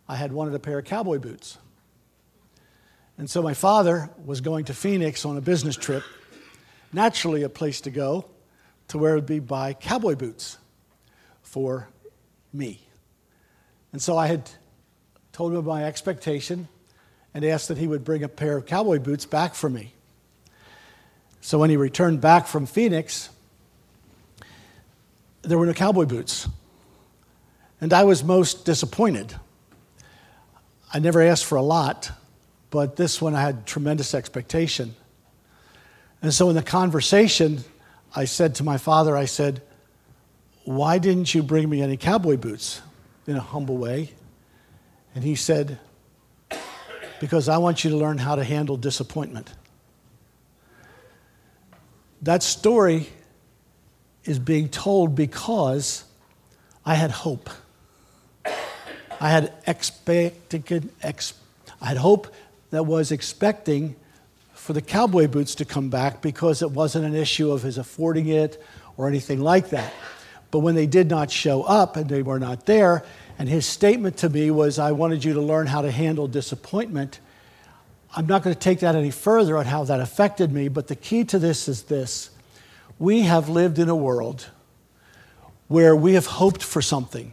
I had wanted a pair of cowboy boots. And so my father was going to Phoenix on a business trip, naturally a place to go to where it would be buy cowboy boots for me. And so I had told him my expectation and asked that he would bring a pair of cowboy boots back for me. So when he returned back from Phoenix, there were no cowboy boots. And I was most disappointed. I never asked for a lot, but this one I had tremendous expectation. And so in the conversation, I said to my father, I said, "Why didn't you bring me any cowboy boots?" in a humble way. And he said, "Because I want you to learn how to handle disappointment." That story is being told because I had hope. I had hope that was expecting for the cowboy boots to come back because it wasn't an issue of his affording it or anything like that. But when they did not show up and they were not there, and his statement to me was, "I wanted you to learn how to handle disappointment," I'm not going to take that any further on how that affected me, but the key to this is this. We have lived in a world where we have hoped for something.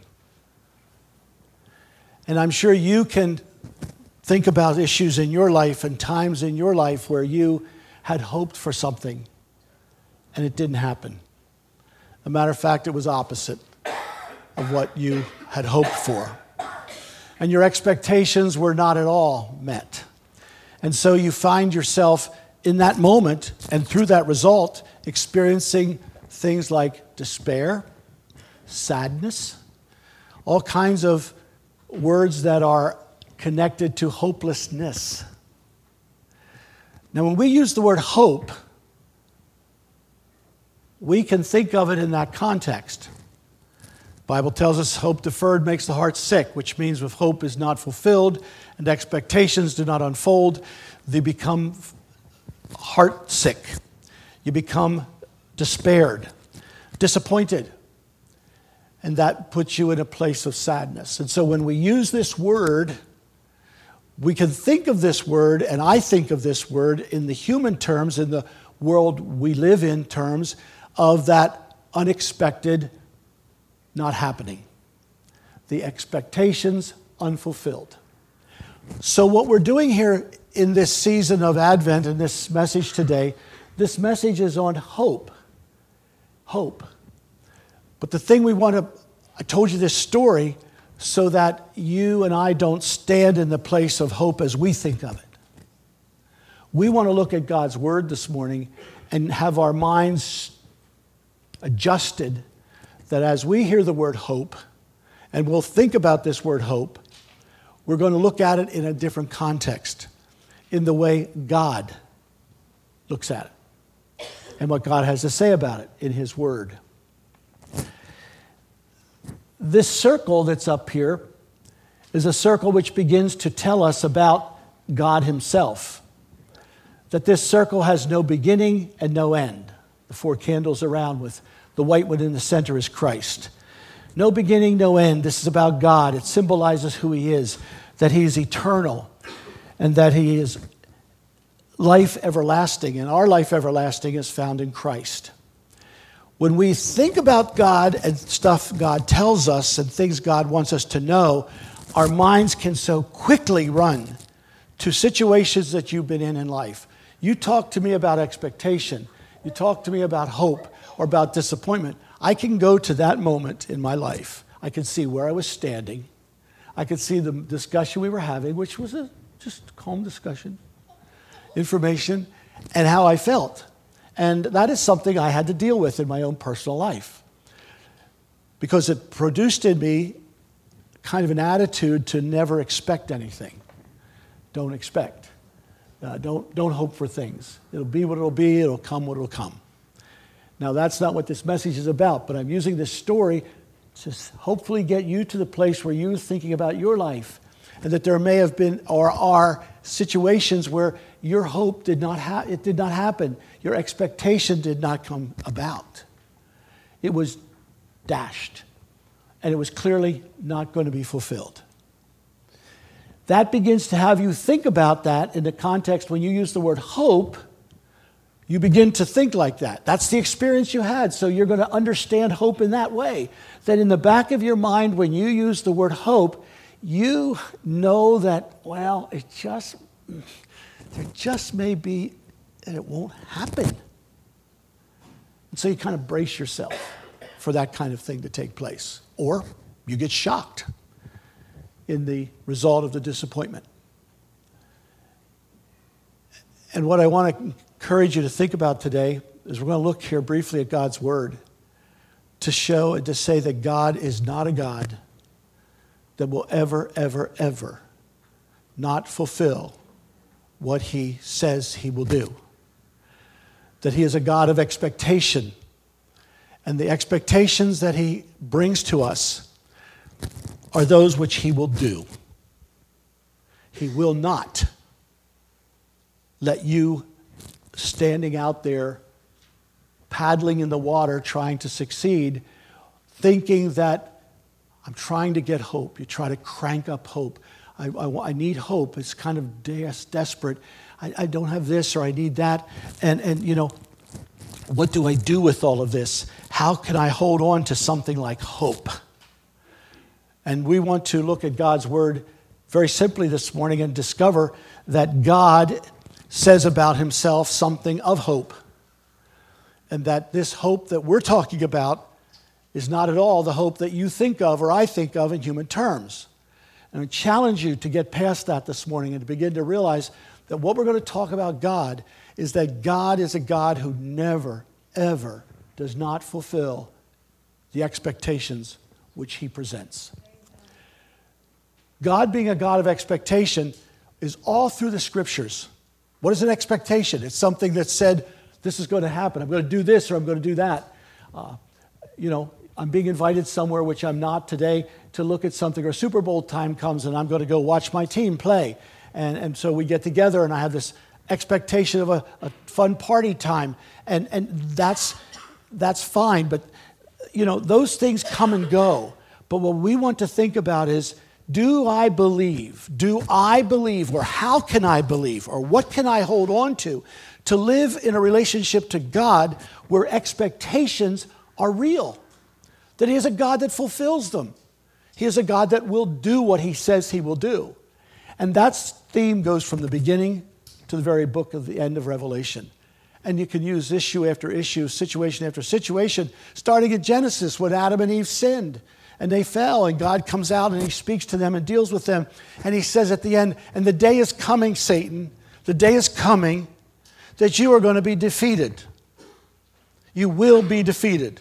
And I'm sure you can think about issues in your life and times in your life where you had hoped for something and it didn't happen. As a matter of fact, it was opposite of what you had hoped for. And your expectations were not at all met. And so you find yourself in that moment and through that result experiencing things like despair, sadness, all kinds of words that are connected to hopelessness. Now, when we use the word hope, we can think of it in that context. The Bible tells us hope deferred makes the heart sick, which means if hope is not fulfilled and expectations do not unfold, they become heart sick. You become despaired, disappointed, and that puts you in a place of sadness. And so when we use this word, we can think of this word, and I think of this word in the human terms, in the world we live in terms of that unexpected not happening. The expectations unfulfilled. So what we're doing here in this season of Advent and this message today, this message is on hope. Hope. But the thing I told you this story so that you and I don't stand in the place of hope as we think of it. We want to look at God's Word this morning and have our minds adjusted that as we hear the word hope, and we'll think about this word hope, we're going to look at it in a different context, in the way God looks at it, and what God has to say about it in His Word. This circle that's up here is a circle which begins to tell us about God Himself. That this circle has no beginning and no end. The four candles around with the white one in the center is Christ. No beginning, no end. This is about God. It symbolizes who He is, that He is eternal, and that He is life everlasting. And our life everlasting is found in Christ. When we think about God and stuff God tells us and things God wants us to know, our minds can so quickly run to situations that you've been in life. You talk to me about expectation. You talk to me about hope or about disappointment. I can go to that moment in my life. I can see where I was standing. I could see the discussion we were having, which was a just calm discussion, information, and how I felt. And that is something I had to deal with in my own personal life because it produced in me kind of an attitude to never expect anything. Don't expect. Don't hope for things. It'll be what it'll be. It'll come what it'll come. Now, that's not what this message is about, but I'm using this story to hopefully get you to the place where you're thinking about your life and that there may have been or are situations where your hope did not happen. Your expectation did not come about. It was dashed, and it was clearly not going to be fulfilled. that begins to have you think about that in the context when you use the word hope. You begin to think like that. That's the experience you had, so you're going to understand hope in that way. That in the back of your mind, when you use the word hope, you know that, well, there just may be, and it won't happen. And so you kind of brace yourself for that kind of thing to take place. Or you get shocked in the result of the disappointment. And what I want to encourage you to think about today is we're going to look here briefly at God's Word to show and to say that God is not a God that will ever, ever, ever not fulfill what He says He will do. That He is a God of expectation. And the expectations that He brings to us are those which He will do. He will not let you standing out there paddling in the water trying to succeed, thinking that I'm trying to get hope. You try to crank up hope. I need hope. It's kind of desperate. I don't have this or I need that. And you know, what do I do with all of this? How can I hold on to something like hope? And we want to look at God's Word very simply this morning and discover that God says about Himself something of hope. And that this hope that we're talking about is not at all the hope that you think of or I think of in human terms. And I challenge you to get past that this morning and to begin to realize that what we're going to talk about God is that God is a God who never, ever does not fulfill the expectations which He presents. God being a God of expectation is all through the Scriptures. What is an expectation? It's something that said, this is going to happen. I'm going to do this or I'm going to do that. I'm being invited somewhere, which I'm not today, to look at something, or Super Bowl time comes and I'm going to go watch my team play. And so we get together and I have this expectation of a fun party time. And that's fine. But, those things come and go. But what we want to think about is, do I believe? Or how can I believe? Or what can I hold on to live in a relationship to God where expectations are real? That He is a God that fulfills them. He is a God that will do what He says He will do. And that theme goes from the beginning to the very book of the end of Revelation. And you can use issue after issue, situation after situation, starting at Genesis when Adam and Eve sinned. And they fell, and God comes out and He speaks to them and deals with them. And He says at the end, and the day is coming, Satan, the day is coming that you are going to be defeated. You will be defeated.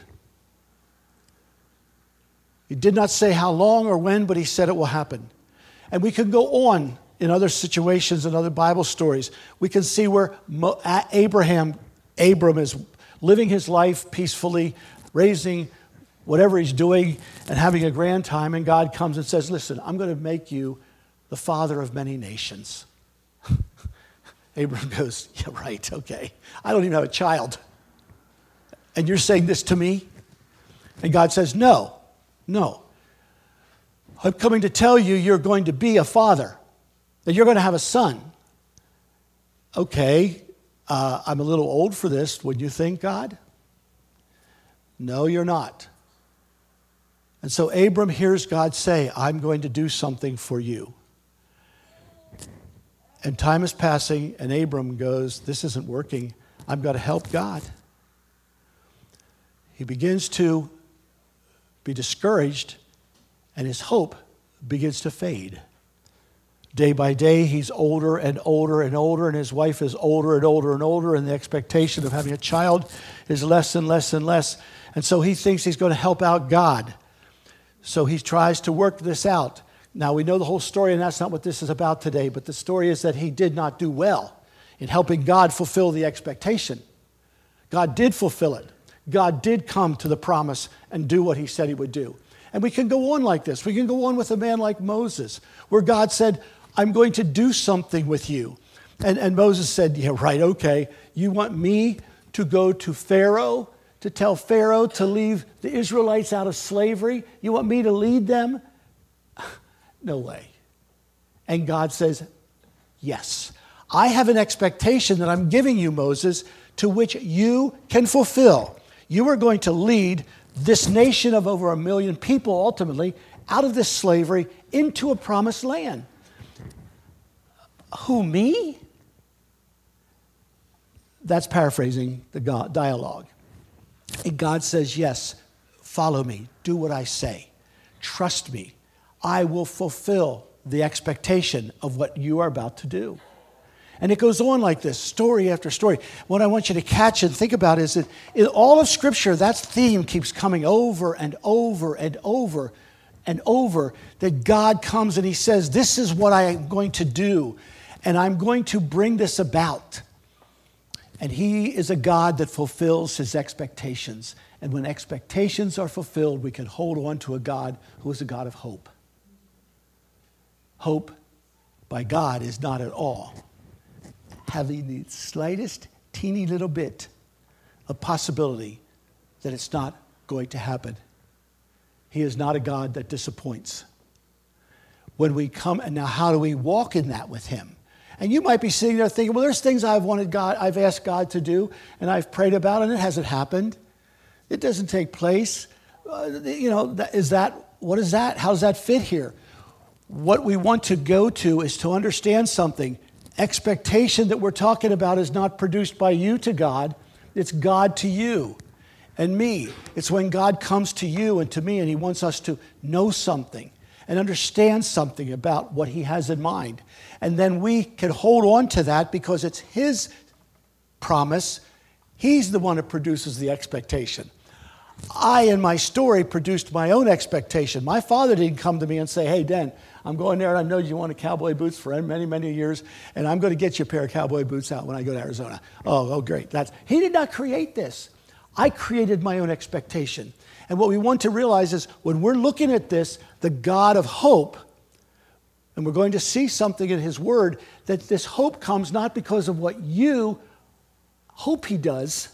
He did not say how long or when, but He said it will happen. And we can go on in other situations and other Bible stories. We can see where Abram is living his life peacefully, raising whatever he's doing and having a grand time, and God comes and says, listen, I'm going to make you the father of many nations. Abram goes, yeah, right, okay. I don't even have a child. And you're saying this to me? And God says, no. I'm coming to tell you you're going to be a father, that you're going to have a son. Okay, I'm a little old for this. Would you think, God? No, you're not. And so Abram hears God say, I'm going to do something for you. And time is passing, and Abram goes, this isn't working. I've got to help God. He begins to be discouraged, and his hope begins to fade. Day by day, he's older and older and older, and his wife is older and older and older, and the expectation of having a child is less and less and less. And so he thinks he's going to help out God. So he tries to work this out. Now, we know the whole story, and that's not what this is about today, but the story is that he did not do well in helping God fulfill the expectation. God did fulfill it. God did come to the promise and do what He said He would do. And we can go on like this. We can go on with a man like Moses, where God said, I'm going to do something with you. And Moses said, yeah, right, okay. You want me to go to Pharaoh, to tell Pharaoh to leave the Israelites out of slavery? You want me to lead them? No way. And God says, yes. I have an expectation that I'm giving you, Moses, to which you can fulfill. You are going to lead this nation of over 1 million people ultimately out of this slavery into a promised land. Who, me? That's paraphrasing the dialogue. And God says, yes, follow me, do what I say, trust me. I will fulfill the expectation of what you are about to do. And it goes on like this, story after story. What I want you to catch and think about is that in all of Scripture, that theme keeps coming over and over and over and over, that God comes and he says, this is what I am going to do, and I'm going to bring this about. And he is a God that fulfills his expectations. And when expectations are fulfilled, we can hold on to a God who is a God of hope. Hope by God is not at all having the slightest teeny little bit of possibility that it's not going to happen. He is not a God that disappoints. When we come, and now how do we walk in that with him? And you might be sitting there thinking, well, there's things I've asked God to do, and I've prayed about, and it hasn't happened. It doesn't take place. What is that? How does that fit here? What we want to go to is to understand something. Expectation that we're talking about is not produced by you to God. It's God to you and me. It's when God comes to you and to me, and he wants us to know something and understand something about what he has in mind. And then we can hold on to that because it's his promise. He's the one that produces the expectation. I, in my story, produced my own expectation. My father didn't come to me and say, hey, Dan, I'm going there, and I know you wanted cowboy boots for many, many years, and I'm going to get you a pair of cowboy boots out when I go to Arizona. Oh, great. He did not create this. I created my own expectation. And what we want to realize is when we're looking at this, the God of hope, and we're going to see something in his word, that this hope comes not because of what you hope he does,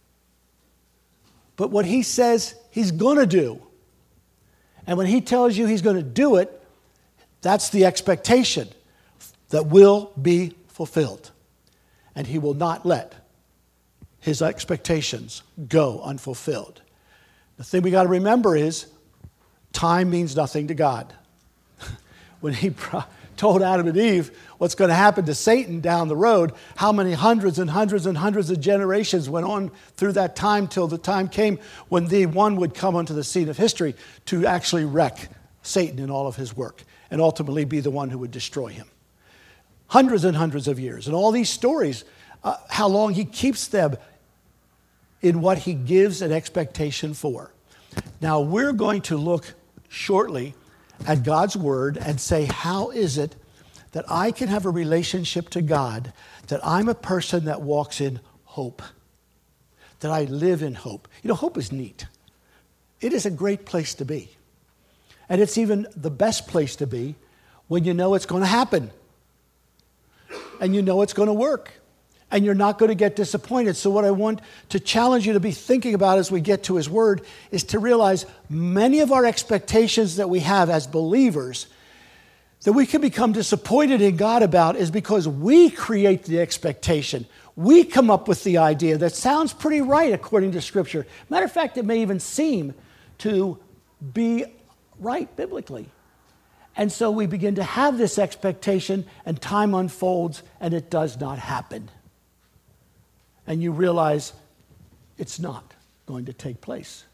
but what he says he's going to do. And when he tells you he's going to do it, that's the expectation that will be fulfilled. And he will not let his expectations go unfulfilled. The thing we got to remember is time means nothing to God. When he told Adam and Eve what's going to happen to Satan down the road, how many hundreds and hundreds and hundreds of generations went on through that time till the time came when the one would come onto the scene of history to actually wreck Satan and all of his work and ultimately be the one who would destroy him. Hundreds and hundreds of years. And all these stories, how long he keeps them in what he gives an expectation for. Now, we're going to look shortly at God's word and say, how is it that I can have a relationship to God, that I'm a person that walks in hope, that I live in hope? You know, hope is neat. It is a great place to be. And it's even the best place to be when you know it's going to happen and you know it's going to work and you're not going to get disappointed. So what I want to challenge you to be thinking about as we get to his word is to realize many of our expectations that we have as believers that we can become disappointed in God about is because we create the expectation. We come up with the idea that sounds pretty right according to Scripture. Matter of fact, it may even seem to be right biblically. And so we begin to have this expectation, and time unfolds, and it does not happen. And you realize it's not going to take place.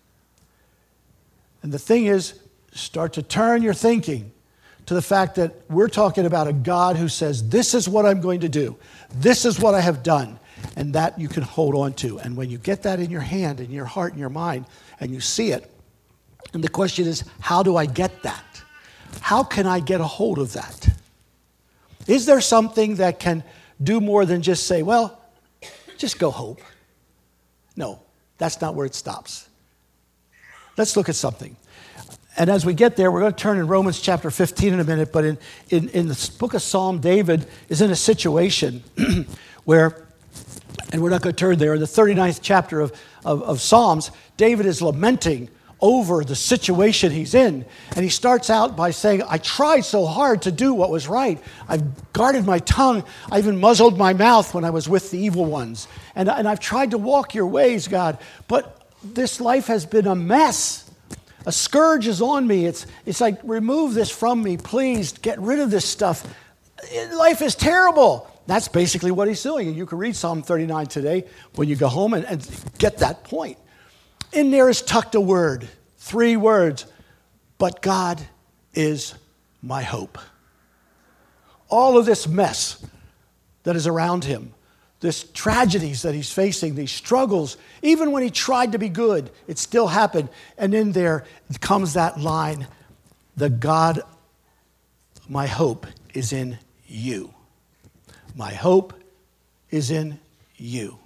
And the thing is, start to turn your thinking to the fact that we're talking about a God who says, this is what I'm going to do. This is what I have done. And that you can hold on to. And when you get that in your hand, in your heart, in your mind, and you see it, and the question is, how do I get that? How can I get a hold of that? Is there something that can do more than just say, well, just go hope? No, that's not where it stops. Let's look at something. And as we get there, we're going to turn in Romans chapter 15 in a minute, but in the book of Psalm, David is in a situation where, and we're not going to turn there, in the 39th chapter of Psalms, David is lamenting over the situation he's in. And he starts out by saying, I tried so hard to do what was right. I've guarded my tongue. I even muzzled my mouth when I was with the evil ones. And I've tried to walk your ways, God. But this life has been a mess. A scourge is on me. It's like, remove this from me, please. Get rid of this stuff. Life is terrible. That's basically what he's doing. And you can read Psalm 39 today when you go home and get that point. In there is tucked a word, 3 words, but God is my hope. All of this mess that is around him, this tragedies that he's facing, these struggles, even when he tried to be good, it still happened. And in there comes that line, the God, my hope is in you. My hope is in you.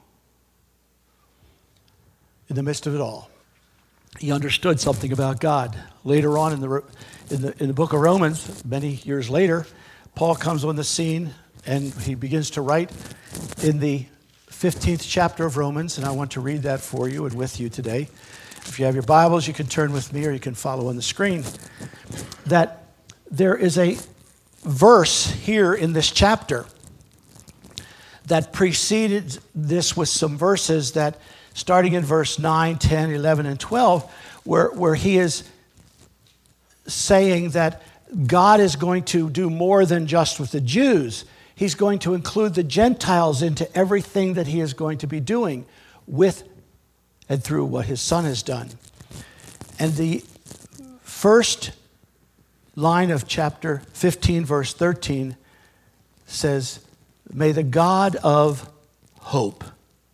In the midst of it all, he understood something about God. Later on in the book of Romans, many years later, Paul comes on the scene and he begins to write in the 15th chapter of Romans, and I want to read that for you and with you today. If you have your Bibles, you can turn with me or you can follow on the screen. That there is a verse here in this chapter that preceded this with some verses that starting in verse 9, 10, 11, and 12, where he is saying that God is going to do more than just with the Jews. He's going to include the Gentiles into everything that he is going to be doing with and through what his Son has done. And the first line of chapter 15, verse 13 says, may the God of hope,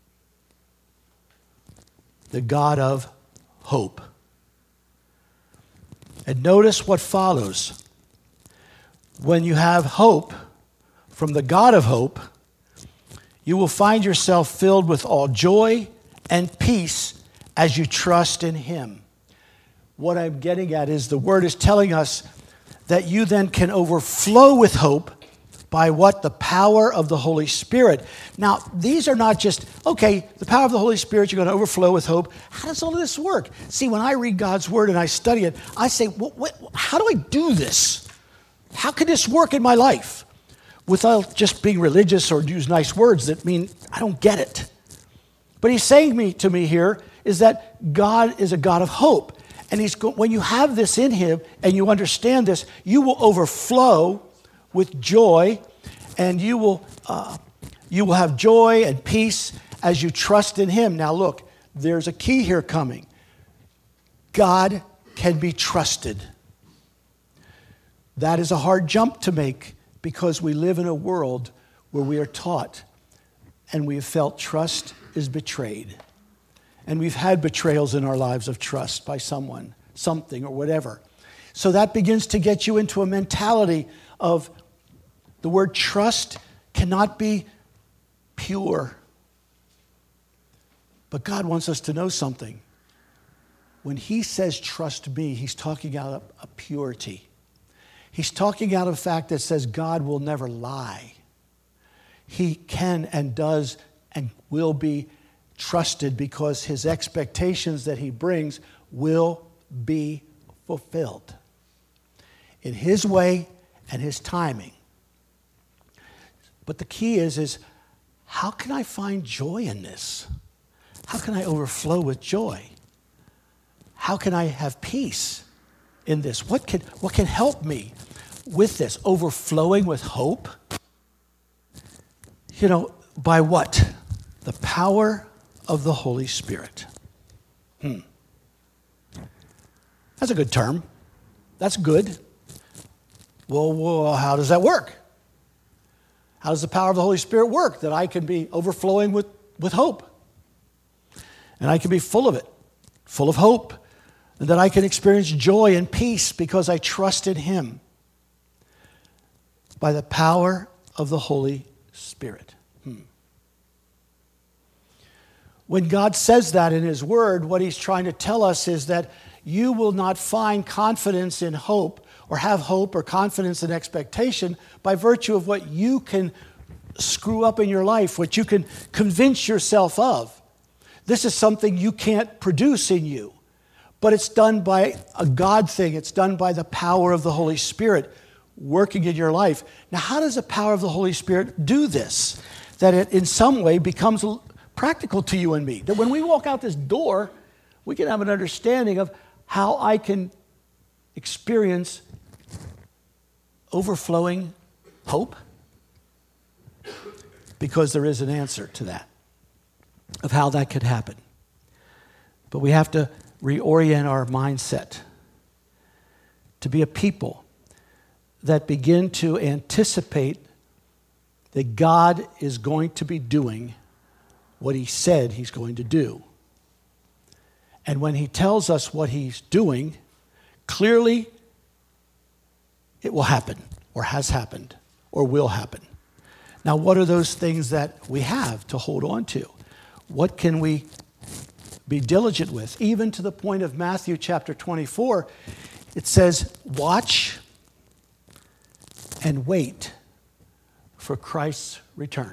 the God of hope. And notice what follows. When you have hope from the God of hope, you will find yourself filled with all joy and peace as you trust in him. What I'm getting at is the word is telling us that you then can overflow with hope by what? The power of the Holy Spirit. Now, these are not just, okay, the power of the Holy Spirit, you're going to overflow with hope. How does all of this work? See, when I read God's word and I study it, I say, how do I do this? How can this work in my life? Without just being religious or use nice words that mean I don't get it. But he's saying to me here is that God is a God of hope. And when you have this in him and you understand this, you will overflow with joy, and you will have joy and peace as you trust in him. Now look, there's a key here coming. God can be trusted. That is a hard jump to make because we live in a world where we are taught and we have felt trust is betrayed. And we've had betrayals in our lives of trust by someone, something, or whatever. So that begins to get you into a mentality of the word trust cannot be pure. But God wants us to know something. When he says trust me, he's talking out of a purity. He's talking out of a fact that says God will never lie. He can and does and will be trusted because his expectations that he brings will be fulfilled in his way and his timing. But the key is how can I find joy in this? How can I overflow with joy? How can I have peace in this? What can help me with this? Overflowing with hope? By what? The power of the Holy Spirit. That's a good term. That's good. Well, how does that work? How does the power of the Holy Spirit work? That I can be overflowing with hope. And I can be full of it, full of hope. And that I can experience joy and peace because I trust in him. By the power of the Holy Spirit. When God says that in his word, what he's trying to tell us is that you will not find confidence in hope or have hope or confidence and expectation by virtue of what you can screw up in your life, what you can convince yourself of. This is something you can't produce in you. But it's done by a God thing. It's done by the power of the Holy Spirit working in your life. Now, how does the power of the Holy Spirit do this? That it in some way becomes practical to you and me. That when we walk out this door, we can have an understanding of how I can experience overflowing hope. Because there is an answer to that, of how that could happen. But we have to reorient our mindset to be a people that begin to anticipate that God is going to be doing what he said he's going to do. And when he tells us what he's doing, clearly it will happen, or has happened, or will happen. Now, what are those things that we have to hold on to? What can we be diligent with? Even to the point of Matthew chapter 24, it says, watch and wait for Christ's return.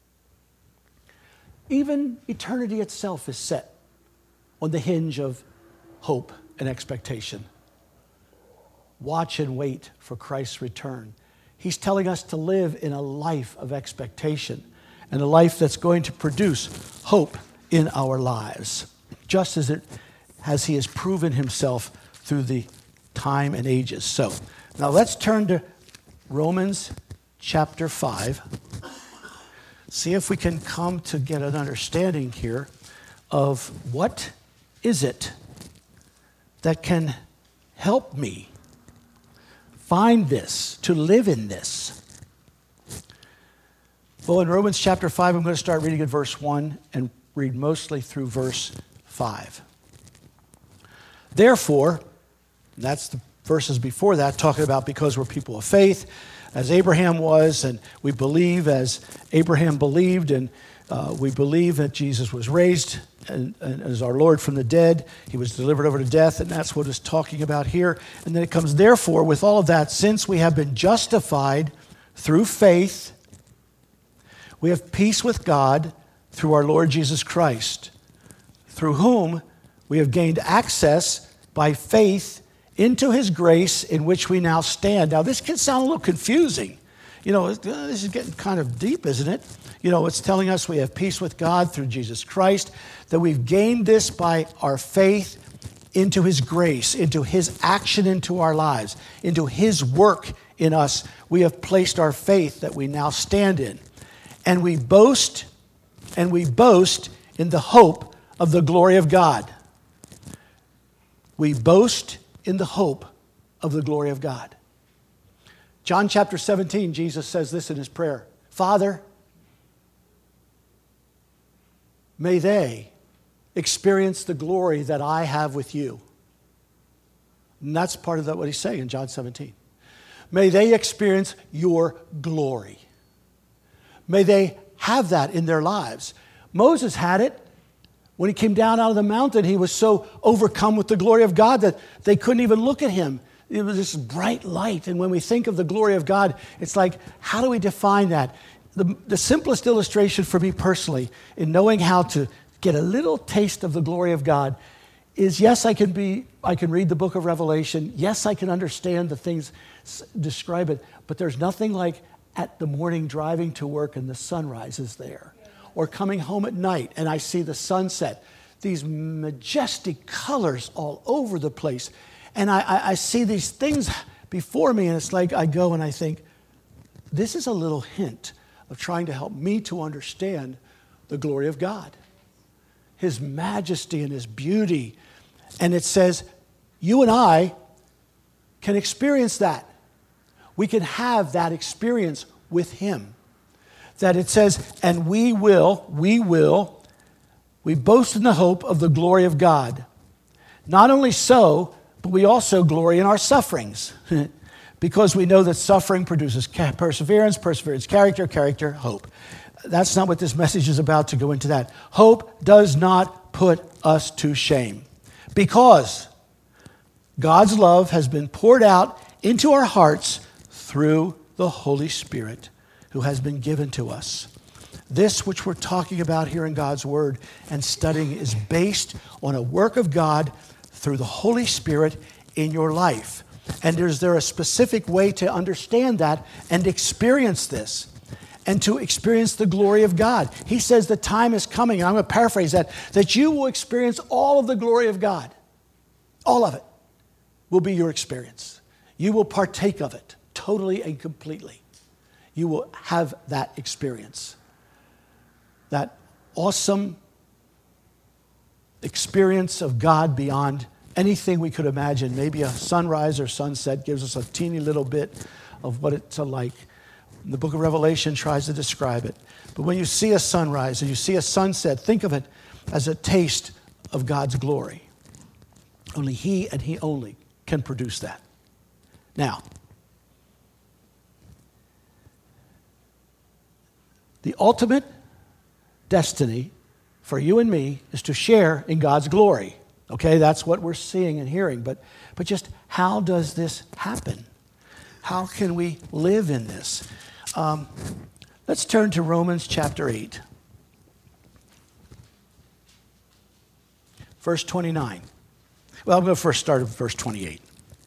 Even eternity itself is set on the hinge of hope and expectation. Watch and wait for Christ's return. He's telling us to live in a life of expectation and a life that's going to produce hope in our lives, just as he has proven himself through the time and ages. So, now let's turn to Romans chapter 5. See if we can come to get an understanding here of what is it that can help me find this, to live in this. Well, in Romans chapter 5, I'm going to start reading at verse 1 and read mostly through verse 5. Therefore, that's the verses before that, talking about because we're people of faith, as Abraham was, and we believe as Abraham believed, and we believe that Jesus was raised and as our Lord from the dead. He was delivered over to death, and that's what it's talking about here. And then it comes, therefore, with all of that, since we have been justified through faith, we have peace with God through our Lord Jesus Christ, through whom we have gained access by faith into his grace in which we now stand. Now, this can sound a little confusing. You know, this is getting kind of deep, isn't it? You know, it's telling us we have peace with God through Jesus Christ, that we've gained this by our faith into his grace, into his action into our lives, into his work in us. We have placed our faith that we now stand in. And we boast in the hope of the glory of God. We boast in the hope of the glory of God. John chapter 17, Jesus says this in his prayer, Father, may they experience the glory that I have with you. And that's part of what he's saying in John 17. May they experience your glory. May they have that in their lives. Moses had it. When he came down out of the mountain, he was so overcome with the glory of God that they couldn't even look at him. It was this bright light. And when we think of the glory of God, it's like, how do we define that? The simplest illustration for me personally in knowing how to get a little taste of the glory of God is, yes, I can read the book of Revelation. Yes, I can understand the things, describe it. But there's nothing like at the morning driving to work and the sunrise is there. Or coming home at night and I see the sunset. These majestic colors all over the place. And I see these things before me, and it's like I go and I think, this is a little hint of trying to help me to understand the glory of God, his majesty and his beauty. And it says, you and I can experience that. We can have that experience with him. That it says, and we boast in the hope of the glory of God. Not only so, but we also glory in our sufferings, because we know that suffering produces perseverance, character, hope. That's not what this message is about, to go into that. Hope does not put us to shame, because God's love has been poured out into our hearts through the Holy Spirit who has been given to us. This which we're talking about here in God's Word and studying is based on a work of God through the Holy Spirit in your life. And is there a specific way to understand that and experience this and to experience the glory of God? He says the time is coming, and I'm going to paraphrase that you will experience all of the glory of God. All of it will be your experience. You will partake of it totally and completely. You will have that experience. That awesome experience of God beyond anything we could imagine. Maybe a sunrise or sunset gives us a teeny little bit of what it's like. The book of Revelation tries to describe it. But when you see a sunrise and you see a sunset, think of it as a taste of God's glory. Only He and He only can produce that. Now, the ultimate destiny for you and me is to share in God's glory. Okay, that's what we're seeing and hearing. But just how does this happen? How can we live in this? Let's turn to Romans chapter 8. Verse 29. Well, I'm going to first start at verse 28.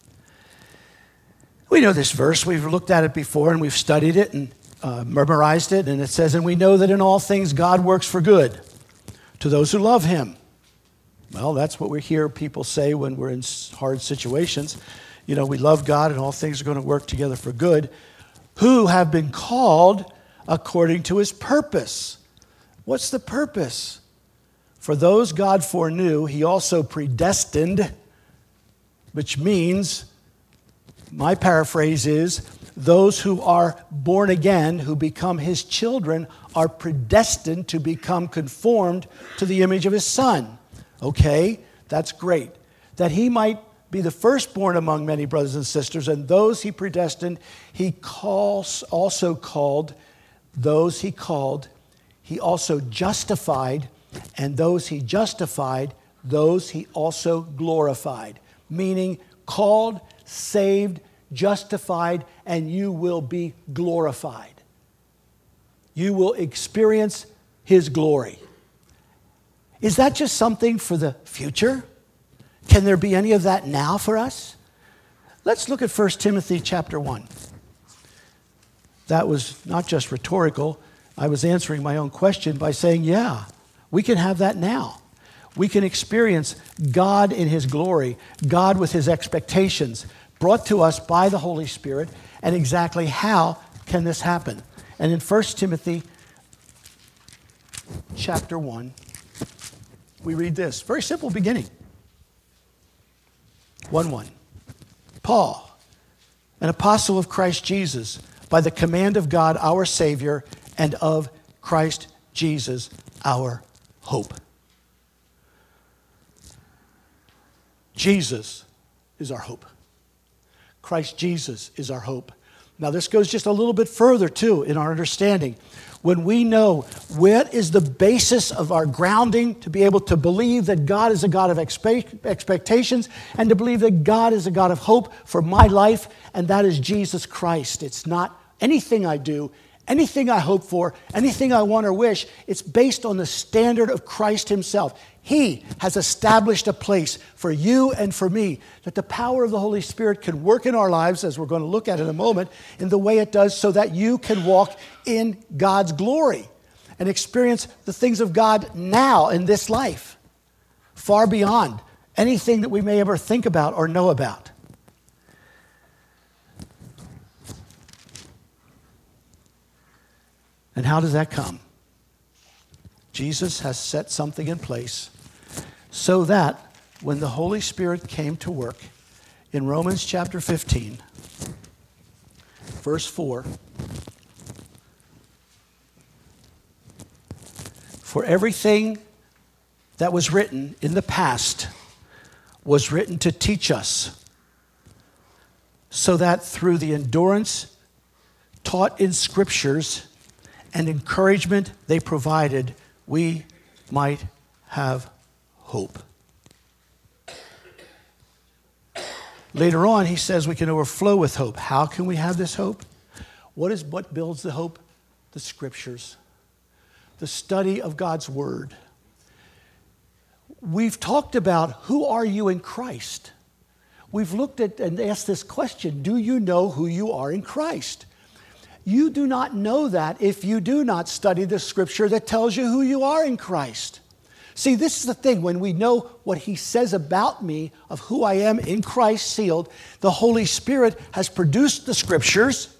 We know this verse. We've looked at it before and we've studied it and memorized it. And it says, and we know that in all things God works for good to those who love Him. Well, that's what we hear people say when we're in hard situations. You know, we love God and all things are going to work together for good. Who have been called according to His purpose. What's the purpose? For those God foreknew, He also predestined, which means, my paraphrase is, those who are born again, who become His children, are predestined to become conformed to the image of His Son. Okay, that's great. That He might be the firstborn among many brothers and sisters, and those He predestined, He also called. Those He called, He also justified, and those He justified, those He also glorified. Meaning, called, saved, justified, and you will be glorified. You will experience His glory. Is that just something for the future? Can there be any of that now for us? Let's look at 1 Timothy chapter 1. That was not just rhetorical. I was answering my own question by saying, yeah, we can have that now. We can experience God in His glory, God with His expectations, brought to us by the Holy Spirit, and exactly how can this happen? And in 1 Timothy chapter 1, we read this. Very simple beginning. 1:1. Paul, an apostle of Christ Jesus, by the command of God our Savior, and of Christ Jesus our hope. Jesus is our hope. Christ Jesus is our hope. Now this goes just a little bit further too in our understanding. When we know what is the basis of our grounding to be able to believe that God is a God of expectations and to believe that God is a God of hope for my life, and that is Jesus Christ. It's not anything I do, anything I hope for, anything I want or wish. It's based on the standard of Christ Himself. He has established a place for you and for me that the power of the Holy Spirit can work in our lives, as we're going to look at in a moment, in the way it does so that you can walk in God's glory and experience the things of God now in this life, far beyond anything that we may ever think about or know about. And how does that come? Jesus has set something in place so that when the Holy Spirit came to work in Romans chapter 15, verse 4, for everything that was written in the past was written to teach us, so that through the endurance taught in Scriptures and encouragement they provided, we might have hope. Later on, he says we can overflow with hope. How can we have this hope? What builds the hope? The Scriptures. The study of God's Word. we've talked about who are you in Christ? We've looked at and asked this question, do you know who you are in Christ? You do not know that if you do not study the scripture that tells you who you are in Christ. See, this is the thing. When we know what he says about me, of who I am in Christ sealed, the Holy Spirit has produced the scriptures,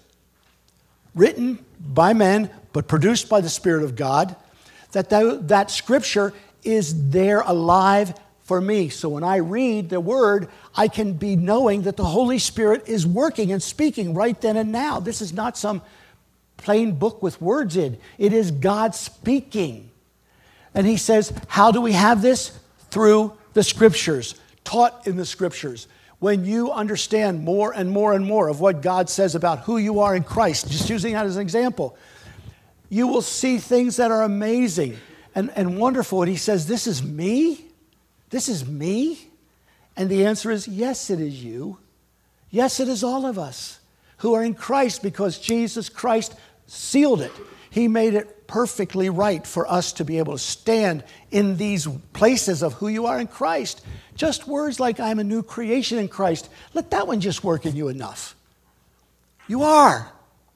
written by men, but produced by the Spirit of God, that scripture is there alive for me. So when I read the word, I can be knowing that the Holy Spirit is working and speaking right then and now. This is not some plain book with words in. It is God speaking. And he says, how do we have this? Through the scriptures, taught in the scriptures. When you understand more and more and more of what God says about who you are in Christ, just using that as an example, you will see things that are amazing and wonderful. And he says, this is me? This is me? And the answer is, yes, it is you. Yes, it is all of us who are in Christ, because Jesus Christ sealed it. He made it perfectly right for us to be able to stand in these places of who you are in Christ. Just words like, I'm a new creation in Christ. Let that one just work in you enough. You are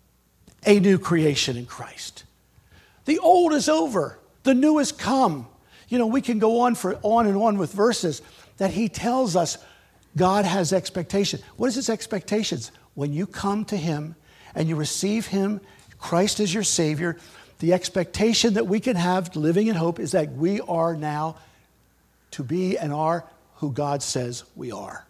a new creation in Christ. The old is over. The new has come. You know, we can go on and on with verses that he tells us God has expectation. What is his expectations? When you come to him and you receive him, Christ is your Savior, the expectation that we can have living in hope is that we are now to be and are who God says we are.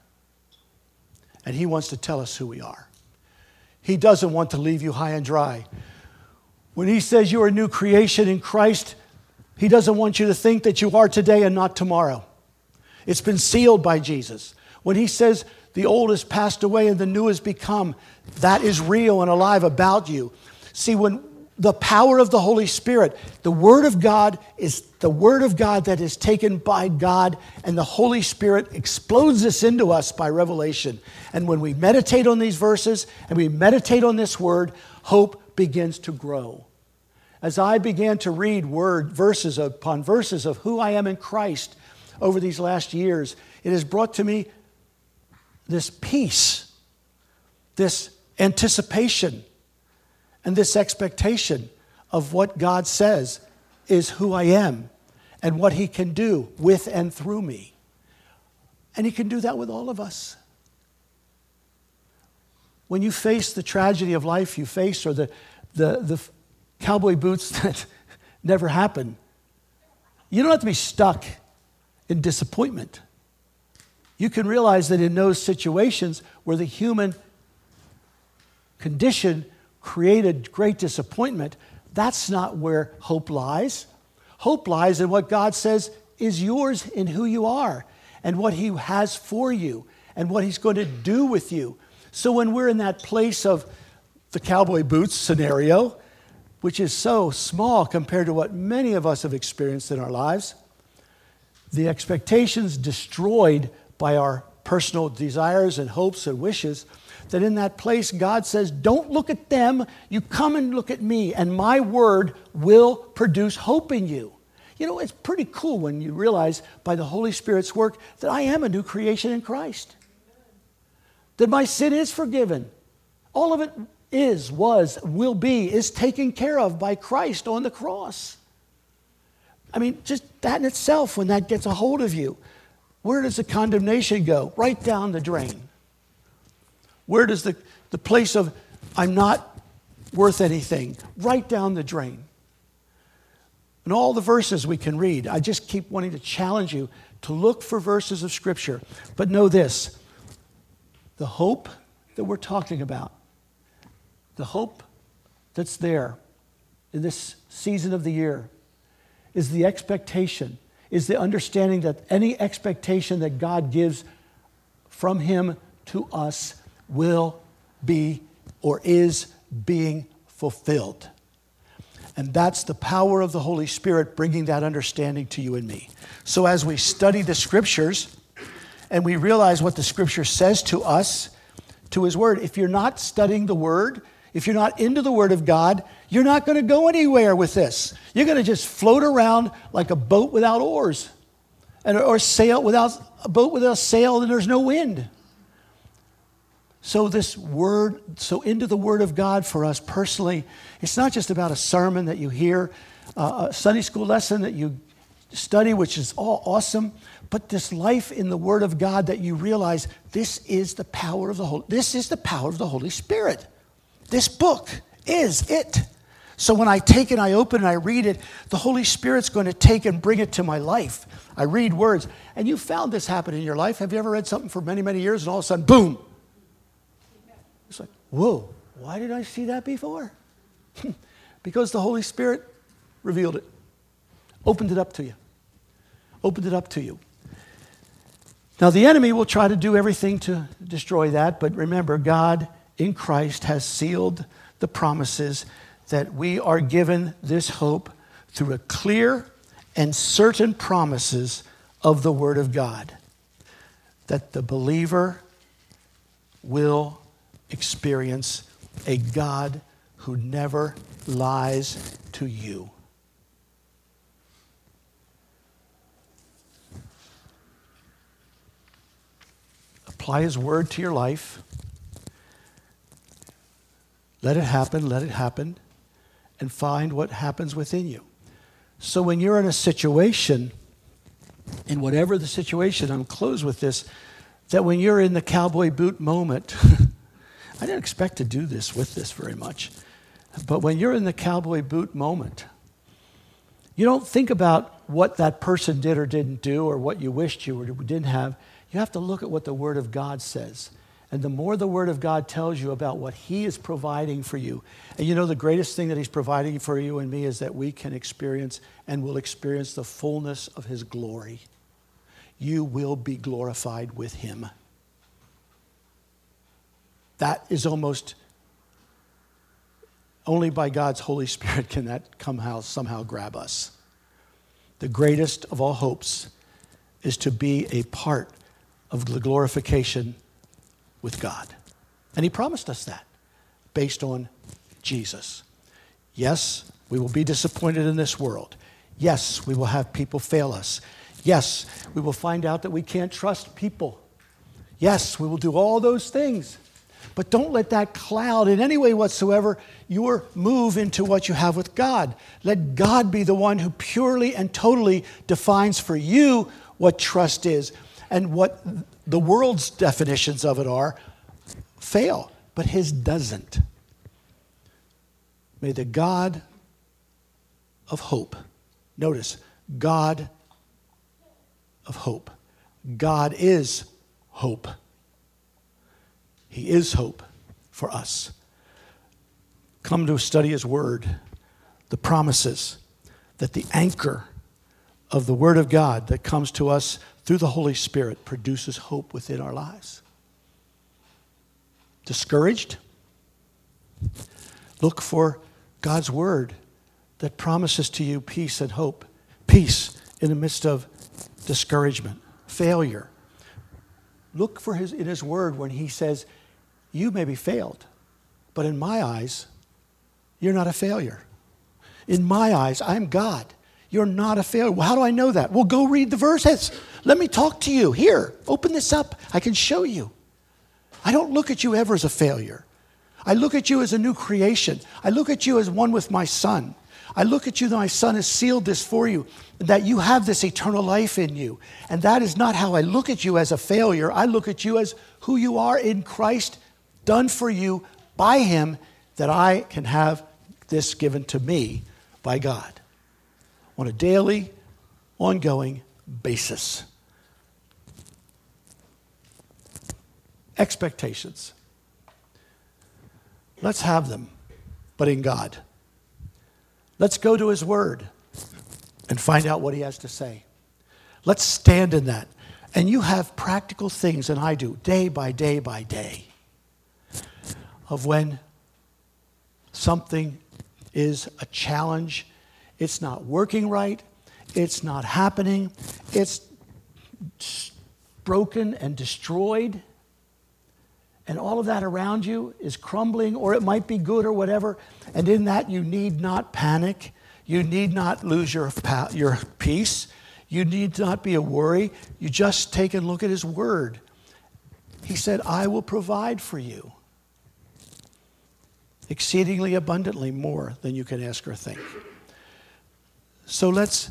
And he wants to tell us who we are. He doesn't want to leave you high and dry. When he says you are a new creation in Christ, he doesn't want you to think that you are today and not tomorrow. It's been sealed by Jesus. When he says the old has passed away and the new has become, that is real and alive about you. See, when the power of the Holy Spirit, the Word of God is the Word of God that is taken by God, and the Holy Spirit explodes this into us by revelation. And when we meditate on these verses and we meditate on this Word, hope begins to grow. As I began to read verses upon verses of who I am in Christ over these last years, it has brought to me this peace, this anticipation, and this expectation of what God says is who I am and what he can do with and through me. And he can do that with all of us. When you face the tragedy of life you face, or the cowboy boots that never happen, you don't have to be stuck in disappointment. You can realize that in those situations where the human condition created great disappointment, that's not where hope lies. Hope lies in what God says is yours in who you are and what he has for you and what he's going to do with you. So when we're in that place of the cowboy boots scenario, which is so small compared to what many of us have experienced in our lives, the expectations destroyed by our personal desires and hopes and wishes, that in that place God says, don't look at them, you come and look at me, and my word will produce hope in you. You know, it's pretty cool when you realize by the Holy Spirit's work that I am a new creation in Christ. That my sin is forgiven. All of it is, was, will be, is taken care of by Christ on the cross. I mean, just that in itself, when that gets a hold of you, where does the condemnation go? Right down the drain. Where does the place of I'm not worth anything? Right down the drain. And all the verses we can read, I just keep wanting to challenge you to look for verses of Scripture. But know this, the hope that we're talking about, the hope that's there in this season of the year is the expectation, is the understanding that any expectation that God gives from him to us will be or is being fulfilled. And that's the power of the Holy Spirit bringing that understanding to you and me. So as we study the Scriptures and we realize what the Scripture says to us, to his word, if you're not studying the word, if you're not into the word of God, you're not going to go anywhere with this. You're going to just float around like a boat without oars. or sail without a boat without a sail, and there's no wind. So into the Word of God for us personally, it's not just about a sermon that you hear, a Sunday school lesson that you study, which is all awesome, but this life in the Word of God that you realize this is the power of the Holy Spirit. This book is it. So when I take it, I open and I read it, the Holy Spirit's going to take and bring it to my life. I read words. And you found this happen in your life. Have you ever read something for many, many years and all of a sudden, boom? It's like, whoa, why did I see that before? Because the Holy Spirit revealed it. Opened it up to you. Opened it up to you. Now, the enemy will try to do everything to destroy that, but remember, God in Christ has sealed the promises that we are given this hope through a clear and certain promises of the Word of God, that the believer will experience a God who never lies to you. Apply His Word to your life. Let it happen, and find what happens within you. So when you're in a situation, in whatever the situation, I'm close with this, that when you're in the cowboy boot moment, I didn't expect to do this with this very much, but when you're in the cowboy boot moment, you don't think about what that person did or didn't do or what you wished you or didn't have. You have to look at what the Word of God says. And the more the Word of God tells you about what He is providing for you, and you know the greatest thing that He's providing for you and me is that we can experience and will experience the fullness of His glory. You will be glorified with Him. That is almost, only by God's Holy Spirit can that somehow grab us. The greatest of all hopes is to be a part of the glorification with God. And He promised us that based on Jesus. Yes, we will be disappointed in this world. Yes, we will have people fail us. Yes, we will find out that we can't trust people. Yes, we will do all those things. But don't let that cloud in any way whatsoever your move into what you have with God. Let God be the one who purely and totally defines for you what trust is. And what the world's definitions of it are fail, but His doesn't. May the God of hope, notice, God of hope. God is hope. He is hope for us. Come to study His Word, the promises, that the anchor of the Word of God that comes to us through the Holy Spirit produces hope within our lives. Discouraged? Look for God's Word that promises to you peace and hope. Peace in the midst of discouragement, failure. Look for in His Word when He says, you may be failed, but in my eyes, you're not a failure. In my eyes, I'm God. You're not a failure. Well, how do I know that? Well, go read the verses. Let me talk to you. Here, open this up. I can show you. I don't look at you ever as a failure. I look at you as a new creation. I look at you as one with my Son. I look at you that my Son has sealed this for you, that you have this eternal life in you. And that is not how I look at you as a failure. I look at you as who you are in Christ, done for you by Him, that I can have this given to me by God on a daily, ongoing basis. Expectations. Let's have them, but in God. Let's go to His Word and find out what He has to say. Let's stand in that. And you have practical things, and I do, day by day by day, of when something is a challenge, it's not working right, it's not happening, it's broken and destroyed, and all of that around you is crumbling, or it might be good or whatever, and in that you need not panic, you need not lose your peace, You need not be a worry. You just take and look at his word. He said, I will provide for you exceedingly abundantly more than you can ask or think. So let's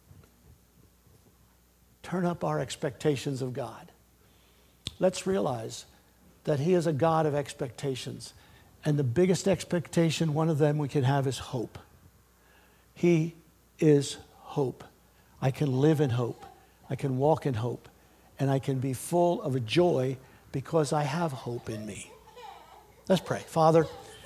turn up our expectations of God. Let's realize that he is a God of expectations. And the biggest expectation, one of them we can have, is hope. He is hope. I can live in hope. I can walk in hope. And I can be full of a joy because I have hope in me. Let's pray. Father,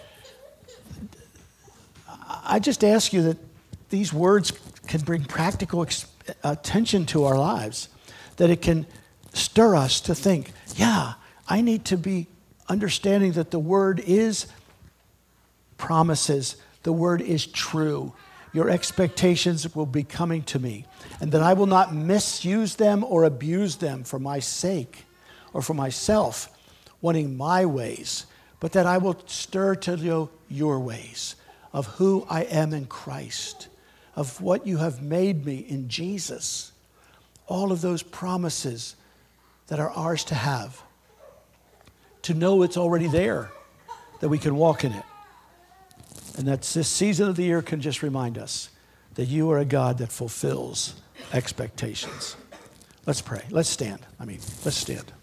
I just ask you that these words can bring practical attention to our lives, that it can stir us to think, yeah, I need to be understanding that the word is promises, the word is true. Your expectations will be coming to me, and that I will not misuse them or abuse them for my sake or for myself, wanting my ways, but that I will stir to know your ways of who I am in Christ, of what you have made me in Jesus. All of those promises that are ours to have, to know it's already there, that we can walk in it. And that this season of the year can just remind us that you are a God that fulfills expectations. Let's pray. Let's stand. Let's stand.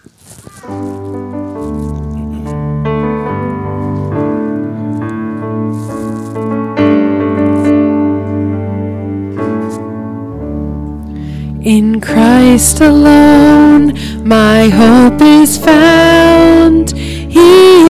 In Christ alone, my hope is found. He